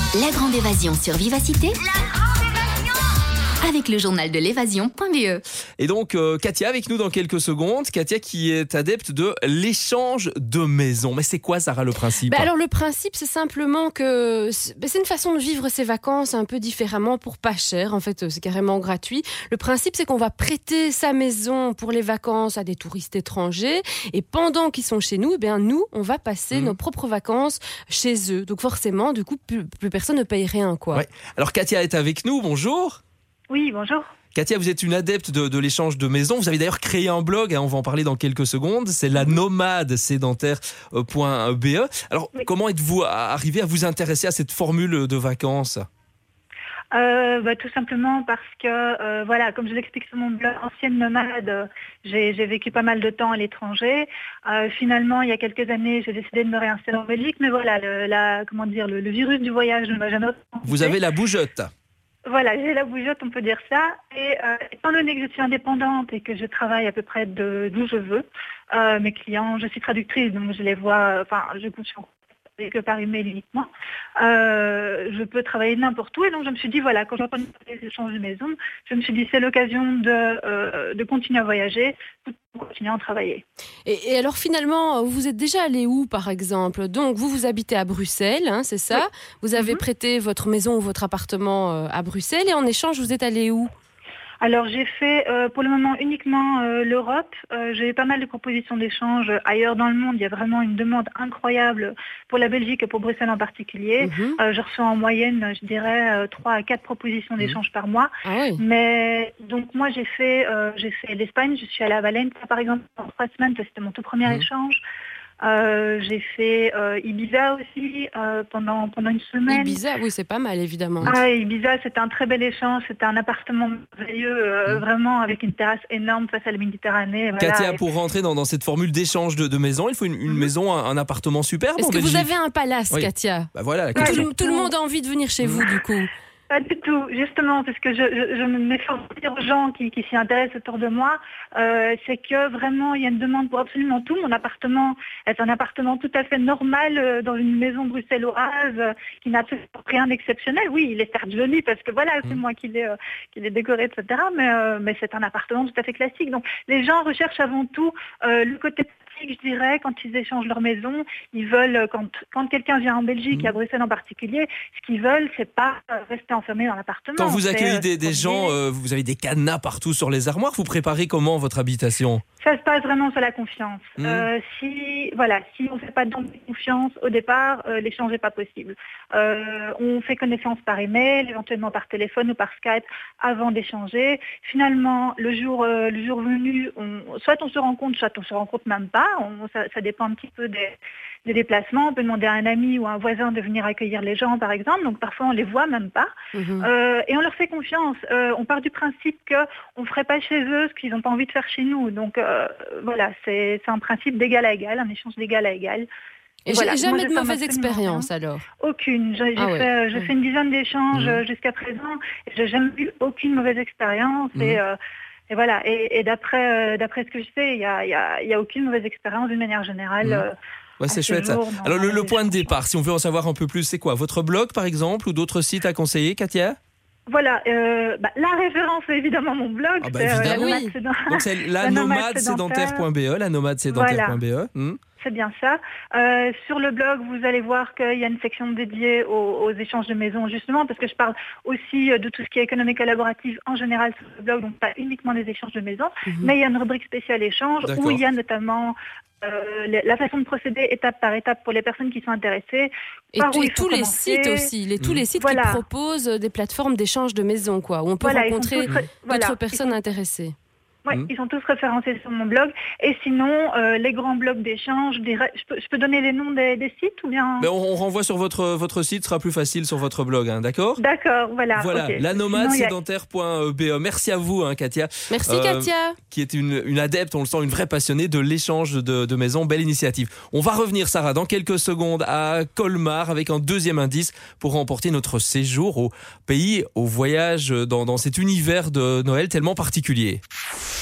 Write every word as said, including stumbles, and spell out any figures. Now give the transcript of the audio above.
La Grande Évasion sur Vivacité. La Grande Évasion Avec le journal de l'évasion point b e. Et donc, euh, Katia avec nous dans quelques secondes. Katia qui est adepte de l'échange de maisons. Mais c'est quoi, Sarah, le principe ? Bah alors, le principe, c'est simplement que c'est, bah c'est une façon de vivre ses vacances un peu différemment pour pas cher. En fait, c'est carrément gratuit. Le principe, c'est qu'on va prêter sa maison pour les vacances à des touristes étrangers. Et pendant qu'ils sont chez nous, eh bien, nous, on va passer mmh. nos propres vacances chez eux. Donc forcément, du coup, plus, plus personne ne paye rien, quoi. Ouais. Alors, Katia est avec nous. Bonjour. Oui, bonjour. Katia, vous êtes une adepte de, de l'échange de maisons. Vous avez d'ailleurs créé un blog, hein, on va en parler dans quelques secondes. C'est la nomade sédentaire point b e. Alors, oui. Comment êtes-vous arrivé à vous intéresser à cette formule de vacances ? Euh, bah, tout simplement parce que, euh, voilà, comme je l'explique sur mon blog, ancienne nomade, euh, j'ai, j'ai vécu pas mal de temps à l'étranger. Euh, finalement, il y a quelques années, j'ai décidé de me réinstaller en Belgique. Mais voilà, le, la, comment dire, le, le virus du voyage ne m'a jamais rencontré. Vous avez la bougeotte. Voilà, j'ai la bougeotte, on peut dire ça. Et euh, étant donné que je suis indépendante et que je travaille à peu près de, d'où je veux, euh, mes clients, je suis traductrice, donc je les vois, enfin, je suis en que par email uniquement, euh, je peux travailler n'importe où. Et donc, je me suis dit, voilà, quand j'entends les échanges de maison, je me suis dit, c'est l'occasion de, euh, de continuer à voyager, tout en continuant à travailler. Et, et alors, finalement, vous êtes déjà allé où, par exemple ? Donc, vous, vous habitez à Bruxelles, hein, c'est ça ? Oui. Vous avez mm-hmm. prêté votre maison ou votre appartement euh, à Bruxelles et en échange, vous êtes allé où ? Alors j'ai fait euh, pour le moment uniquement euh, l'Europe. Euh, j'ai eu pas mal de propositions d'échange ailleurs dans le monde. Il y a vraiment une demande incroyable pour la Belgique et pour Bruxelles en particulier. Mm-hmm. Euh, je reçois en moyenne, je dirais, trois à quatre propositions d'échange mm-hmm. par mois. Ah oui. Mais donc moi j'ai fait, euh, j'ai fait l'Espagne. Je suis allée à Valencia par exemple en trois semaines. C'était mon tout premier mm-hmm. échange. Euh, j'ai fait euh, Ibiza aussi euh, pendant pendant une semaine. Ibiza, oui, c'est pas mal évidemment. Ah, Ibiza, c'était un très bel échange. C'était un appartement merveilleux, euh, mmh. vraiment avec une terrasse énorme face à la Méditerranée. Voilà. Katia, pour rentrer dans, dans cette formule d'échange de, de maison, il faut une, une mmh. maison, un, un appartement superbe. Est-ce que Belgique. vous avez un palace, oui. Katia ? Bah voilà, la question. Tout, tout le monde a envie de venir chez mmh. vous, du coup. Pas du tout, justement, parce que je, je, je m'efforce de dire aux gens qui, qui s'y intéressent autour de moi, euh, c'est que vraiment il y a une demande pour absolument tout. Mon appartement est un appartement tout à fait normal euh, dans une maison bruxelloise euh, qui n'a rien d'exceptionnel. Oui, il est certes joli parce que voilà, c'est mmh. moi qui l'ai, euh, qui l'ai décoré, et cetera. Mais, euh, mais c'est un appartement tout à fait classique. Donc les gens recherchent avant tout euh, le côté pratique, je dirais, quand ils échangent leur maison. Ils veulent, quand, quand quelqu'un vient en Belgique, mmh. et à Bruxelles en particulier, ce qu'ils veulent, c'est pas rester enfermé dans l'appartement. Quand vous accueillez des, des gens, euh, vous avez des cadenas partout sur les armoires, vous préparez comment votre habitation ? Ça se passe vraiment sur la confiance. Mmh. Euh, si voilà, si on ne fait pas de confiance au départ, euh, l'échange n'est pas possible. Euh, on fait connaissance par email, éventuellement par téléphone ou par Skype avant d'échanger. Finalement, le jour, euh, le jour venu, on, soit on se rencontre, soit on se rencontre même pas. On, ça, ça dépend un petit peu des, des déplacements. On peut demander à un ami ou à un voisin de venir accueillir les gens, par exemple. Donc parfois on les voit même pas. Mmh. Euh, et on leur fait confiance. Euh, on part du principe qu'on ne ferait pas chez eux ce qu'ils n'ont pas envie de faire chez nous. Donc euh, voilà, c'est, c'est un principe d'égal à égal, un échange d'égal à égal. Et voilà. Jamais Moi, de mauvaise expérience alors ? Aucune. J'ai, ah j'ai, ouais. fait, j'ai mmh. fait une dizaine d'échanges mmh. jusqu'à présent. Et j'ai jamais eu aucune mauvaise expérience. Mmh. Et, euh, et voilà. Et, et d'après, euh, d'après ce que je sais, il n'y a, y a, y a aucune mauvaise expérience d'une manière générale. Mmh. Euh, Ouais, c'est chouette ça. Alors le, le point de départ, si on veut en savoir un peu plus, c'est quoi ? Votre blog par exemple ou d'autres sites à conseiller, Katia ? Voilà, euh, bah, la référence c'est évidemment mon blog. Ah bah c'est, évidemment. Euh, oui. Sédent... Donc c'est la, la nomade sédentaire point b e, la nomade sédentaire point b e. Voilà. Hmm. C'est bien ça. Euh, sur le blog, vous allez voir qu'il y a une section dédiée aux, aux échanges de maisons, justement, parce que je parle aussi de tout ce qui est économie collaborative en général sur le blog, donc pas uniquement des échanges de maisons, mmh. mais il y a une rubrique spéciale échange D'accord. où il y a notamment euh, la façon de procéder étape par étape pour les personnes qui sont intéressées. Et, par où et tous les sites aussi, les, mmh. tous les sites voilà. qui proposent des plateformes d'échange de maisons, quoi, où on peut voilà, rencontrer tous, d'autres voilà. personnes intéressées. Oui, mmh. ils sont tous référencés sur mon blog. Et sinon, euh, les grands blogs d'échange, je, dirais, je, peux, je peux donner les noms des, des sites ou bien... Mais on, on renvoie sur votre, votre site, ce sera plus facile sur votre blog, hein, d'accord ? D'accord, voilà. Voilà, okay. la nomade sédentaire point b e. Merci à vous, hein, Katia. Merci, euh, Katia. Qui est une, une adepte, on le sent, une vraie passionnée de l'échange de, de maisons. Belle initiative. On va revenir, Sarah, dans quelques secondes à Colmar avec un deuxième indice pour remporter notre séjour au pays, au voyage dans, dans cet univers de Noël tellement particulier.